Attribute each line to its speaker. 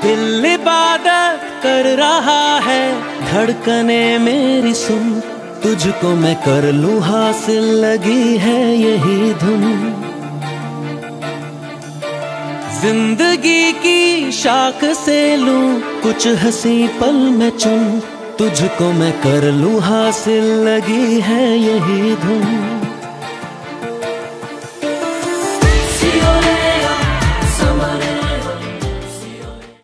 Speaker 1: दिल इबादत कर रहा है, धड़कने मेरी सुन, तुझको मैं कर लूं हासिल, लगी है यही धुन। जिंदगी की शाख से लूं कुछ हंसी पल में चुन, तुझको मैं कर लूं हासिल, लगी है यही धुन।